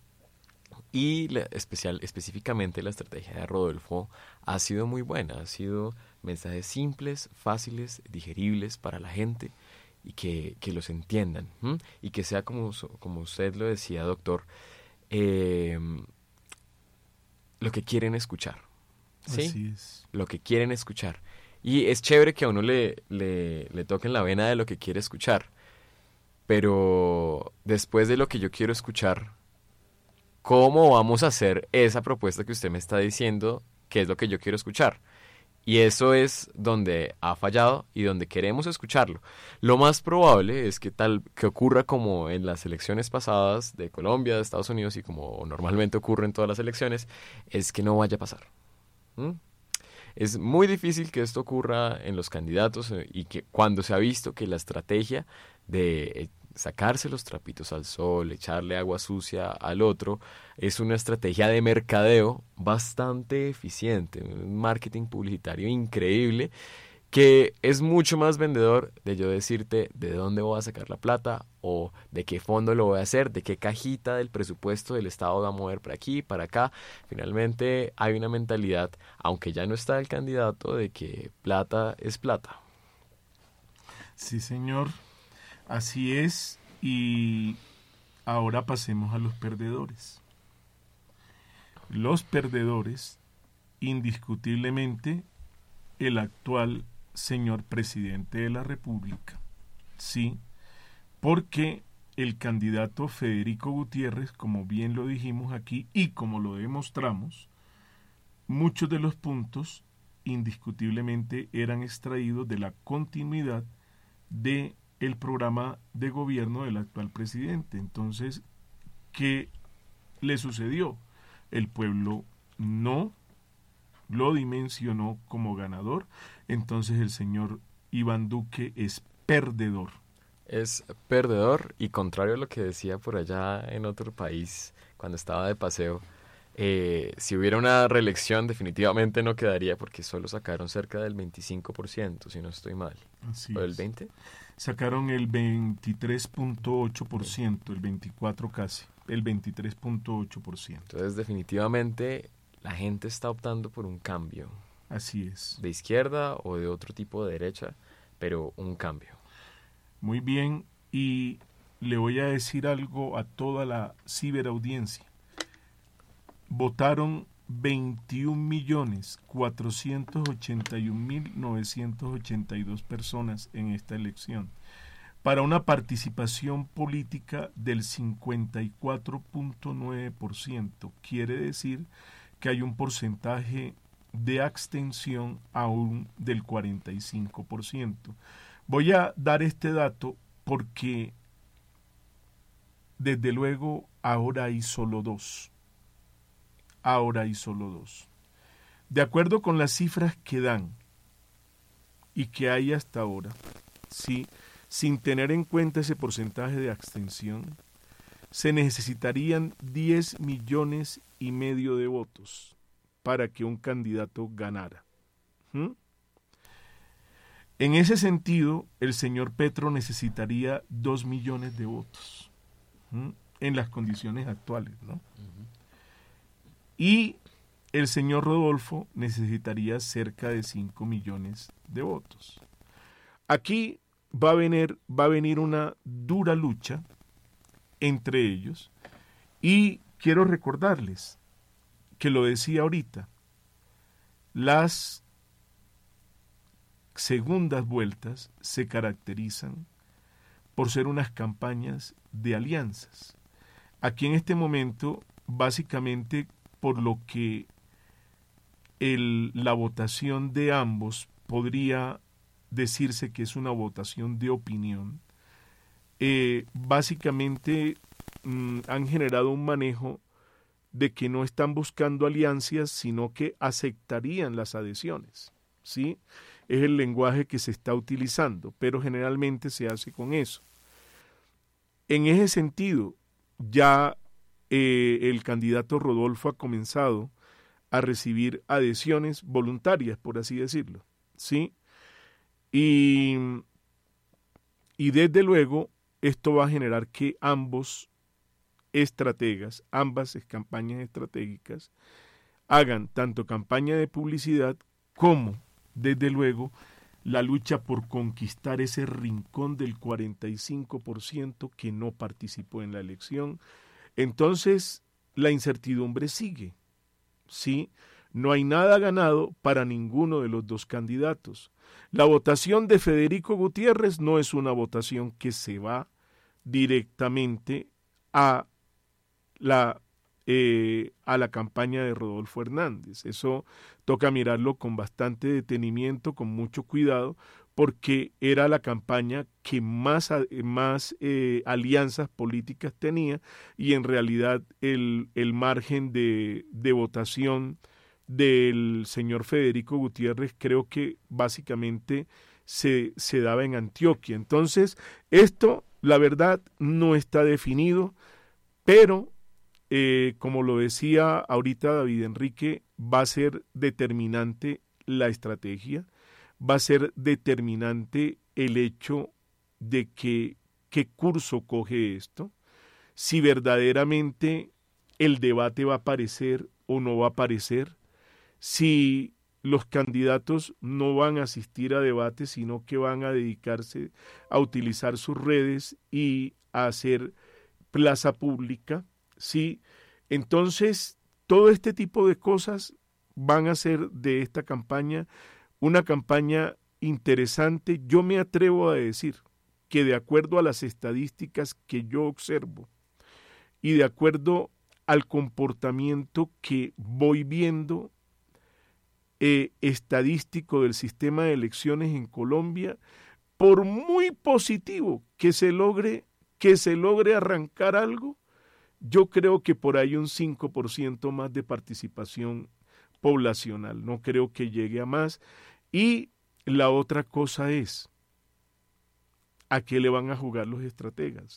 y la, especial, específicamente la estrategia de Rodolfo ha sido muy buena, ha sido mensajes simples, fáciles, digeribles para la gente y que, que los entiendan, ¿m? Y que sea como, como usted lo decía, doctor, eh, lo que quieren escuchar. ¿sí? Así es. Lo que quieren escuchar. Y es chévere que a uno le, le, le toquen la vena de lo que quiere escuchar. Pero después de lo que yo quiero escuchar, ¿cómo vamos a hacer esa propuesta que usted me está diciendo que es lo que yo quiero escuchar? Y eso es donde ha fallado y donde queremos escucharlo. Lo más probable es que tal que ocurra como en las elecciones pasadas de Colombia, de Estados Unidos y como normalmente ocurre en todas las elecciones, es que no vaya a pasar. ¿Mm? Es muy difícil que esto ocurra en los candidatos y que cuando se ha visto que la estrategia de sacarse los trapitos al sol, echarle agua sucia al otro, es una estrategia de mercadeo bastante eficiente, un marketing publicitario increíble, que es mucho más vendedor de yo decirte de dónde voy a sacar la plata o de qué fondo lo voy a hacer, de qué cajita del presupuesto del Estado va a mover para aquí, para acá. Finalmente hay una mentalidad, aunque ya no está el candidato, de que plata es plata. Sí, señor. Así es, y ahora pasemos a los perdedores. Los perdedores, indiscutiblemente, el actual señor presidente de la República, sí, porque el candidato Federico Gutiérrez, como bien lo dijimos aquí y como lo demostramos, muchos de los puntos indiscutiblemente eran extraídos de la continuidad de el programa de gobierno del actual presidente. Entonces, ¿qué le sucedió? El pueblo no lo dimensionó como ganador, entonces el señor Iván Duque es perdedor. Es perdedor y contrario a lo que decía por allá en otro país cuando estaba de paseo, eh, si hubiera una reelección definitivamente no quedaría porque solo sacaron cerca del veinticinco por ciento, si no estoy mal. Así ¿O del es. veinte? Sacaron el veintitrés punto ocho por ciento, el veinticuatro casi, el veintitrés punto ocho por ciento. Entonces definitivamente la gente está optando por un cambio. Así es. De izquierda o de otro tipo de derecha, pero un cambio. Muy bien, y le voy a decir algo a toda la ciberaudiencia. Votaron veintiún millones cuatrocientos ochenta y un mil novecientos ochenta y dos personas en esta elección, para una participación política del cincuenta y cuatro punto nueve por ciento. Quiere decir que hay un porcentaje de abstención aún del cuarenta y cinco por ciento. Voy a dar este dato porque desde luego ahora hay solo dos. Ahora hay solo dos. De acuerdo con las cifras que dan y que hay hasta ahora, sí, sin tener en cuenta ese porcentaje de abstención, se necesitarían diez millones y medio de votos para que un candidato ganara. ¿Mm? En ese sentido, el señor Petro necesitaría dos millones de votos, ¿Mm? en las condiciones actuales, ¿no? Uh-huh. Y el señor Rodolfo necesitaría cerca de cinco millones de votos. Aquí va a venir, va a venir una dura lucha entre ellos y quiero recordarles que lo decía ahorita, las segundas vueltas se caracterizan por ser unas campañas de alianzas. Aquí en este momento, básicamente, por lo que el, la votación de ambos podría decirse que es una votación de opinión, eh, básicamente mmm, han generado un manejo de que no están buscando alianzas, sino que aceptarían las adhesiones, ¿sí? Es el lenguaje que se está utilizando, pero generalmente se hace con eso. En ese sentido, ya Eh, el candidato Rodolfo ha comenzado a recibir adhesiones voluntarias, por así decirlo, ¿sí? Y, y desde luego esto va a generar que ambos estrategas, ambas campañas estratégicas, hagan tanto campaña de publicidad como, desde luego, la lucha por conquistar ese rincón del cuarenta y cinco por ciento que no participó en la elección. Entonces, la incertidumbre sigue, ¿sí? No hay nada ganado para ninguno de los dos candidatos. La votación de Federico Gutiérrez no es una votación que se va directamente a la, eh, a la campaña de Rodolfo Hernández. Eso toca mirarlo con bastante detenimiento, con mucho cuidado, porque era la campaña que más, más eh, alianzas políticas tenía y en realidad el, el margen de, de votación del señor Federico Gutiérrez creo que básicamente se, se daba en Antioquia. Entonces, esto, la verdad, no está definido, pero eh, como lo decía ahorita David Enrique, va a ser determinante la estrategia, va a ser determinante el hecho de que qué curso coge esto, si verdaderamente el debate va a aparecer o no va a aparecer, si los candidatos no van a asistir a debates, sino que van a dedicarse a utilizar sus redes y a hacer plaza pública, ¿sí? Entonces, todo este tipo de cosas van a hacer de esta campaña una campaña interesante. Yo me atrevo a decir que de acuerdo a las estadísticas que yo observo y de acuerdo al comportamiento que voy viendo eh, estadístico del sistema de elecciones en Colombia, por muy positivo que se logre, que se logre arrancar algo, yo creo que por ahí un cinco por ciento más de participación poblacional, no creo que llegue a más. Y la otra cosa es, ¿a qué le van a jugar los estrategas?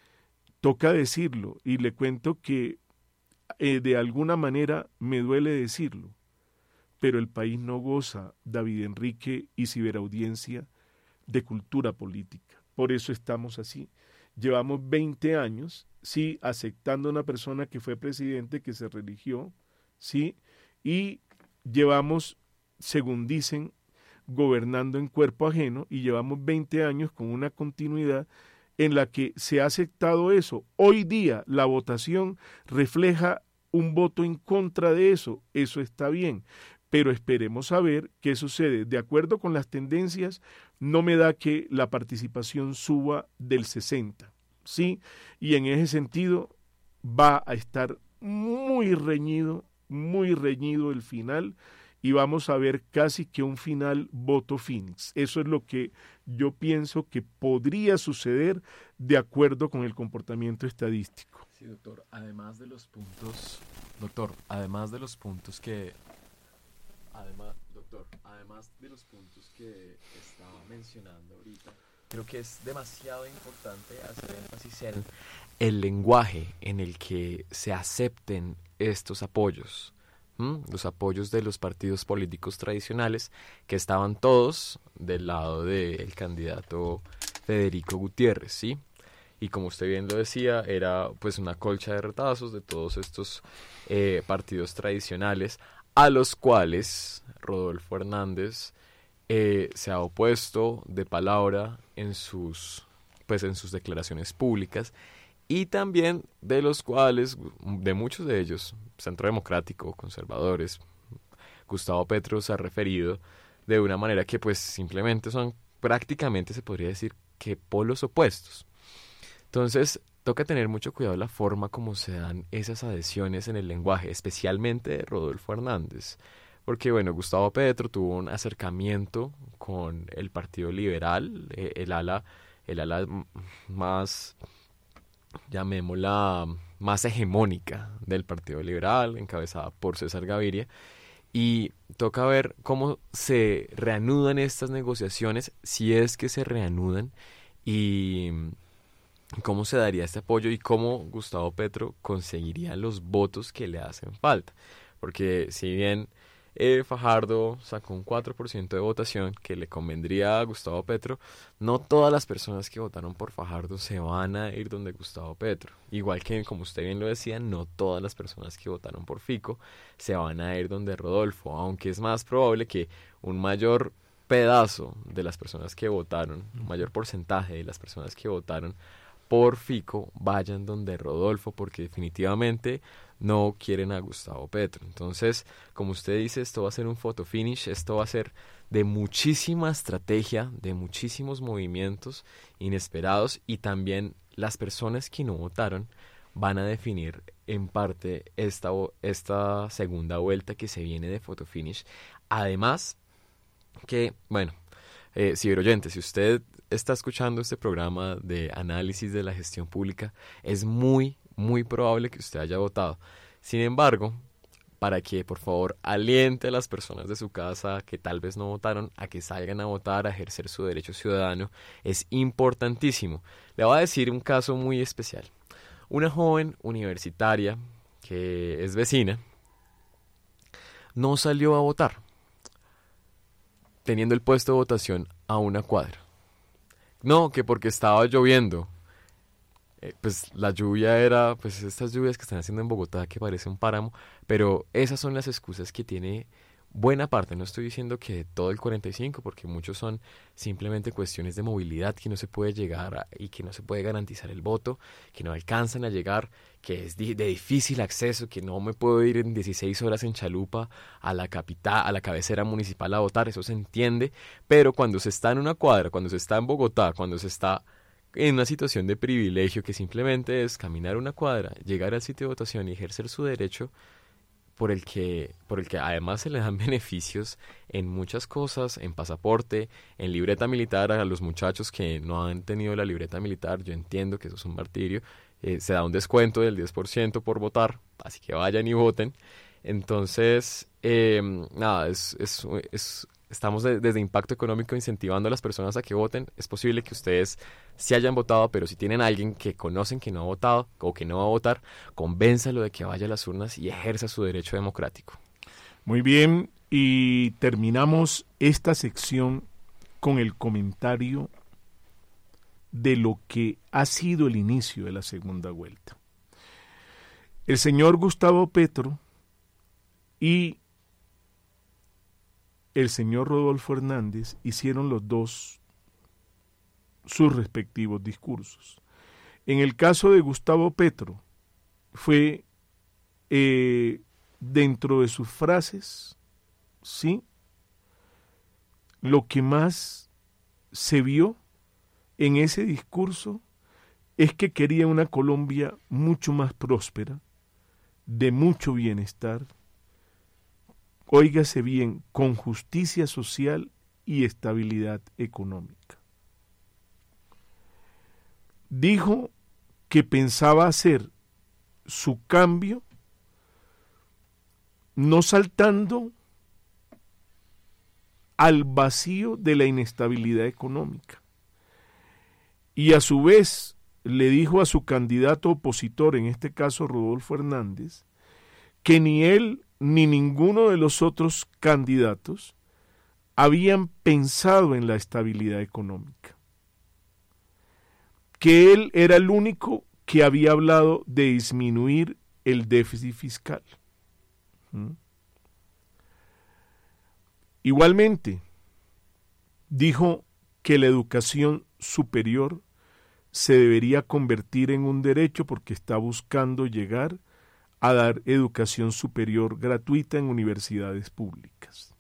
Toca decirlo, y le cuento que eh, de alguna manera me duele decirlo, pero el país no goza, David Enrique y ciberaudiencia, de cultura política. Por eso estamos así. Llevamos veinte años, sí, aceptando a una persona que fue presidente, que se religió, sí, y llevamos, según dicen, gobernando en cuerpo ajeno, y llevamos veinte años con una continuidad en la que se ha aceptado eso. Hoy día la votación refleja un voto en contra de eso, eso está bien, pero esperemos a ver qué sucede. De acuerdo con las tendencias, no me da que la participación suba del sesenta, ¿sí? Y en ese sentido va a estar muy reñido, muy reñido el final, y vamos a ver casi que un final voto Phoenix. Eso es lo que yo pienso que podría suceder de acuerdo con el comportamiento estadístico. Sí, doctor, además de los puntos, doctor, además de los puntos que, además, doctor, además de los puntos que estaba mencionando ahorita, creo que es demasiado importante hacer énfasis en el lenguaje en el que se acepten estos apoyos. ¿Mm? Los apoyos de los partidos políticos tradicionales que estaban todos del lado del candidato Federico Gutiérrez, ¿sí? Y como usted bien lo decía, era pues una colcha de retazos de todos estos eh, partidos tradicionales a los cuales Rodolfo Hernández eh, se ha opuesto de palabra en sus, pues, en sus declaraciones públicas, y también de los cuales, de muchos de ellos, Centro Democrático, conservadores, Gustavo Petro se ha referido de una manera que pues simplemente son prácticamente, se podría decir, que polos opuestos. Entonces, toca tener mucho cuidado la forma como se dan esas adhesiones en el lenguaje, especialmente de Rodolfo Hernández. Porque, bueno, Gustavo Petro tuvo un acercamiento con el Partido Liberal, eh, el ala, el ala más, llamémosla, más hegemónica del Partido Liberal, encabezada por César Gaviria, y toca ver cómo se reanudan estas negociaciones, si es que se reanudan, y cómo se daría este apoyo y cómo Gustavo Petro conseguiría los votos que le hacen falta. Porque si bien eh, Fajardo sacó un cuatro por ciento de votación que le convendría a Gustavo Petro, no todas las personas que votaron por Fajardo se van a ir donde Gustavo Petro. Igual que, como usted bien lo decía, no todas las personas que votaron por Fico se van a ir donde Rodolfo, aunque es más probable que un mayor pedazo de las personas que votaron, un mayor porcentaje de las personas que votaron por Fico, vayan donde Rodolfo, porque definitivamente no quieren a Gustavo Petro. Entonces, como usted dice, esto va a ser un photo finish, esto va a ser de muchísima estrategia, de muchísimos movimientos inesperados, y también las personas que no votaron van a definir en parte esta, esta segunda vuelta que se viene de photo finish. Además que, bueno, eh, ciberoyente, si usted está escuchando este programa de análisis de la gestión pública, es muy, muy probable que usted haya votado. Sin embargo, para que por favor aliente a las personas de su casa que tal vez no votaron a que salgan a votar, a ejercer su derecho ciudadano, es importantísimo. Le voy a decir un caso muy especial. Una joven universitaria que es vecina no salió a votar, teniendo el puesto de votación a una cuadra. No, que porque estaba lloviendo. Eh, pues la lluvia era, pues estas lluvias que están haciendo en Bogotá que parece un páramo, pero esas son las excusas que tiene buena parte. No estoy diciendo que todo el cuarenta y cinco, porque muchos son simplemente cuestiones de movilidad, que no se puede llegar a, y que no se puede garantizar el voto, que no alcanzan a llegar, que es de, de difícil acceso, que no me puedo ir en dieciséis horas en chalupa a la capital, a la cabecera municipal a votar. Eso se entiende, pero cuando se está en una cuadra, cuando se está en Bogotá, cuando se está en una situación de privilegio, que simplemente es caminar una cuadra, llegar al sitio de votación y ejercer su derecho, por el que por el que además se le dan beneficios en muchas cosas, en pasaporte, en libreta militar a los muchachos que no han tenido la libreta militar. Yo entiendo que eso es un martirio. Eh, se da un descuento del diez por ciento por votar, así que vayan y voten. Entonces, eh, nada, es, es, es, estamos de, desde Impacto Económico incentivando a las personas a que voten. Es posible que ustedes sí hayan votado, pero si tienen a alguien que conocen que no ha votado o que no va a votar, convénzalo de que vaya a las urnas y ejerza su derecho democrático. Muy bien, y terminamos esta sección con el comentario de lo que ha sido el inicio de la segunda vuelta. El señor Gustavo Petro y el señor Rodolfo Hernández hicieron los dos sus respectivos discursos. En el caso de Gustavo Petro, fue eh, dentro de sus frases, sí, lo que más se vio en ese discurso es que quería una Colombia mucho más próspera, de mucho bienestar, óigase bien, con justicia social y estabilidad económica. Dijo que pensaba hacer su cambio no saltando al vacío de la inestabilidad económica. Y a su vez le dijo a su candidato opositor, en este caso Rodolfo Hernández, que ni él ni ninguno de los otros candidatos habían pensado en la estabilidad económica, que él era el único que había hablado de disminuir el déficit fiscal. ¿Mm? Igualmente, dijo que la educación superior se debería convertir en un derecho porque está buscando llegar a dar educación superior gratuita en universidades públicas.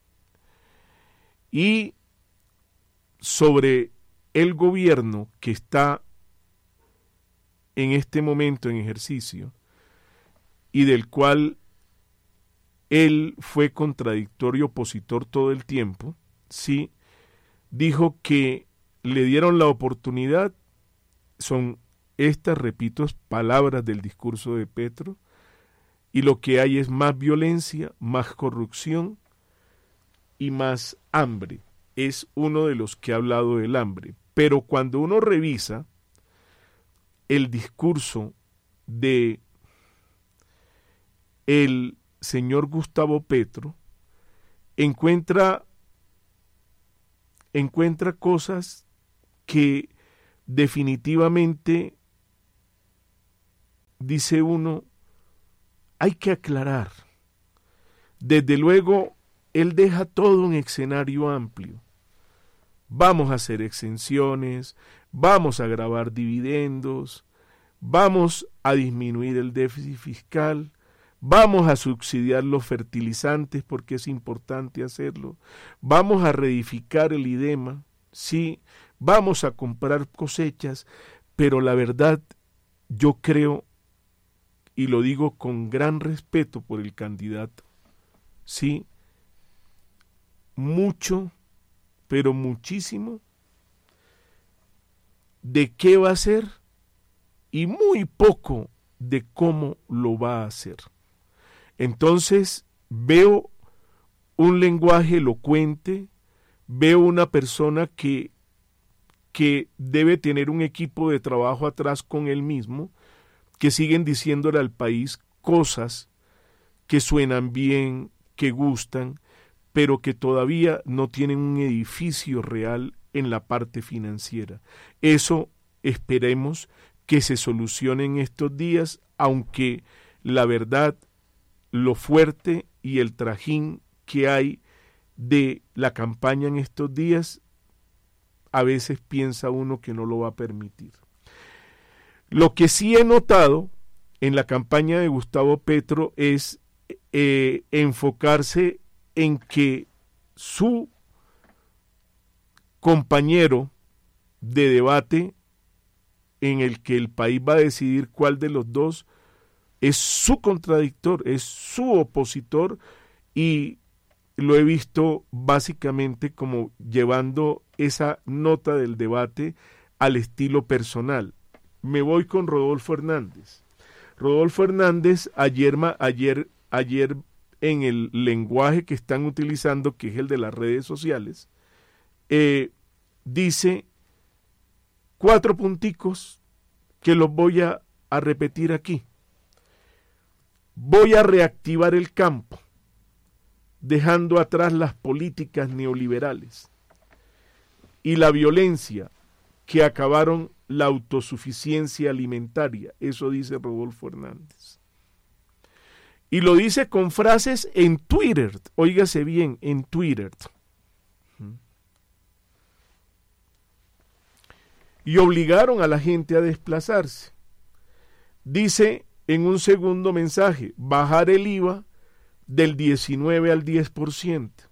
Y sobre el gobierno que está en este momento en ejercicio y del cual él fue contradictorio opositor todo el tiempo, sí, dijo que le dieron la oportunidad, son estas, repito, palabras del discurso de Petro, y lo que hay es más violencia, más corrupción y más hambre. Es uno de los que ha hablado del hambre. Pero cuando uno revisa el discurso de el señor Gustavo Petro, encuentra, encuentra cosas que definitivamente, dice uno, hay que aclarar. Desde luego, él deja todo un escenario amplio. Vamos a hacer exenciones, vamos a gravar dividendos, vamos a disminuir el déficit fiscal, vamos a subsidiar los fertilizantes porque es importante hacerlo, vamos a reedificar el IDEMA, sí, vamos a comprar cosechas, pero la verdad yo creo, y lo digo con gran respeto por el candidato, sí, mucho, pero muchísimo, de qué va a hacer y muy poco de cómo lo va a hacer. Entonces veo un lenguaje elocuente, veo una persona que, que debe tener un equipo de trabajo atrás con él mismo, que siguen diciéndole al país cosas que suenan bien, que gustan, pero que todavía no tienen un edificio real en la parte financiera. Eso esperemos que se solucione en estos días, aunque la verdad, lo fuerte y el trajín que hay de la campaña en estos días, a veces piensa uno que no lo va a permitir. Lo que sí he notado en la campaña de Gustavo Petro es eh, enfocarse en que su compañero de debate, en el que el país va a decidir cuál de los dos es su contradictor, es su opositor, y lo he visto básicamente como llevando esa nota del debate al estilo personal. Me voy con Rodolfo Hernández. Rodolfo Hernández ayer, ayer, ayer en el lenguaje que están utilizando, que es el de las redes sociales, eh, dice cuatro punticos que los voy a, a repetir aquí. Voy a reactivar el campo, dejando atrás las políticas neoliberales y la violencia que acabaron la autosuficiencia alimentaria. Eso dice Rodolfo Hernández. Y lo dice con frases en Twitter, óigase bien, en Twitter. Y obligaron a la gente a desplazarse. Dice en un segundo mensaje, bajar el I V A del diecinueve al diez por ciento.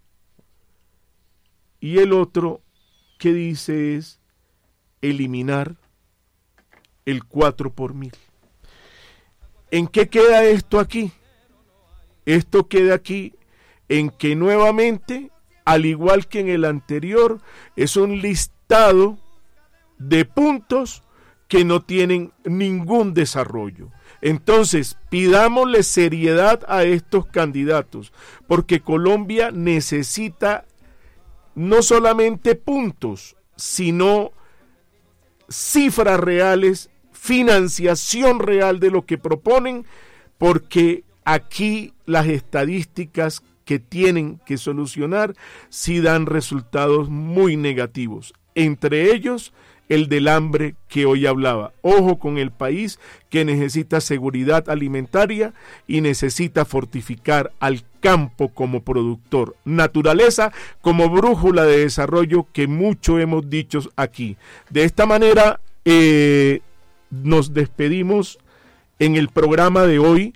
Y el otro que dice es eliminar el cuatro por mil. ¿En qué queda esto aquí? Esto queda aquí en que nuevamente, al igual que en el anterior, es un listado de puntos que no tienen ningún desarrollo. Entonces, pidámosle seriedad a estos candidatos, porque Colombia necesita no solamente puntos, sino cifras reales, financiación real de lo que proponen, porque aquí las estadísticas que tienen que solucionar sí dan resultados muy negativos, entre ellos el del hambre que hoy hablaba. Ojo con el país que necesita seguridad alimentaria y necesita fortificar al campo como productor, naturaleza como brújula de desarrollo que mucho hemos dicho aquí. De esta manera eh, nos despedimos en el programa de hoy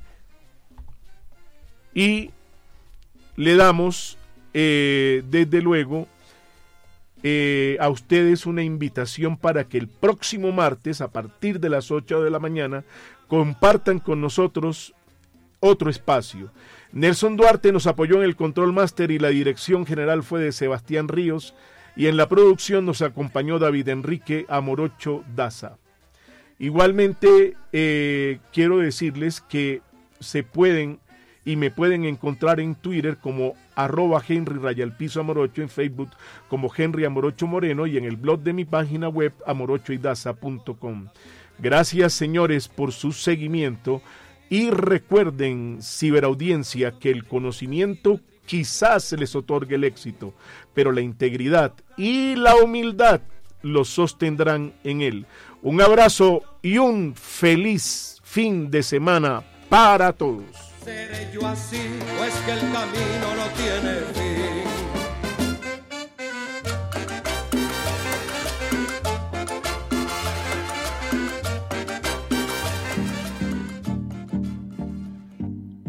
y le damos eh, desde luego Eh, a ustedes una invitación para que el próximo martes a partir de las ocho de la mañana compartan con nosotros otro espacio. Nelson Duarte nos apoyó en el control máster y la dirección general fue de Sebastián Ríos, y en la producción nos acompañó David Enrique Amorocho Daza. Igualmente eh, quiero decirles que se pueden y me pueden encontrar en Twitter como arroba Henry Rayalpizo Amorocho, en Facebook como Henry Amorocho Moreno y en el blog de mi página web amorocho y daza punto com. Gracias, señores, por su seguimiento y recuerden, ciberaudiencia, que el conocimiento quizás les otorgue el éxito, pero la integridad y la humildad los sostendrán en él. Un abrazo y un feliz fin de semana para todos. ¿Seré yo así o es que el camino no tiene fin?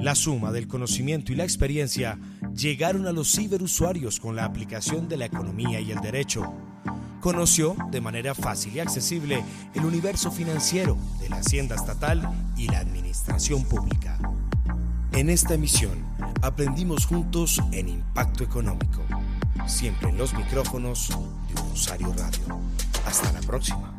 La suma del conocimiento y la experiencia llegaron a los ciberusuarios con la aplicación de la economía y el derecho. Conoció de manera fácil y accesible el universo financiero de la hacienda estatal y la administración pública. En esta emisión aprendimos juntos en Impacto Económico, siempre en los micrófonos de Rosario Radio. Hasta la próxima.